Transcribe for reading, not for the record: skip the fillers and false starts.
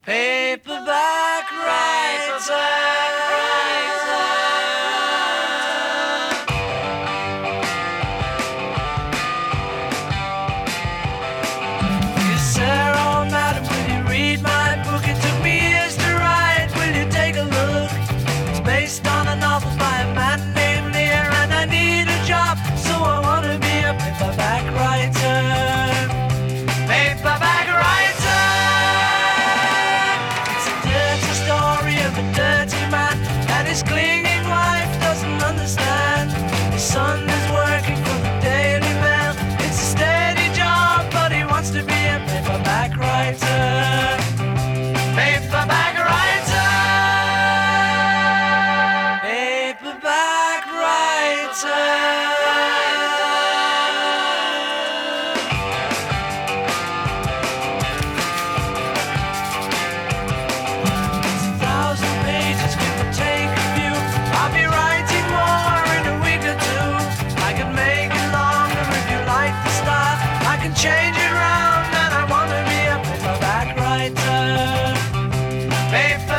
Paperback writer. Yes, sir, oh madam, will you read my book? It took me years to write. Will you take a look? It's based on a novel by a man named Lear, and I need a job, so I want to be a paperback writer. Paperback writer. It's a dirty story of a dirty man, and his clinging wife doesn't understand. His son is working for the Daily Mail. It's a steady job, but he wants to be a paperback writer. Paperback writer. Paperback writer. Change it round, and I wanna be a paperback writer. Paperback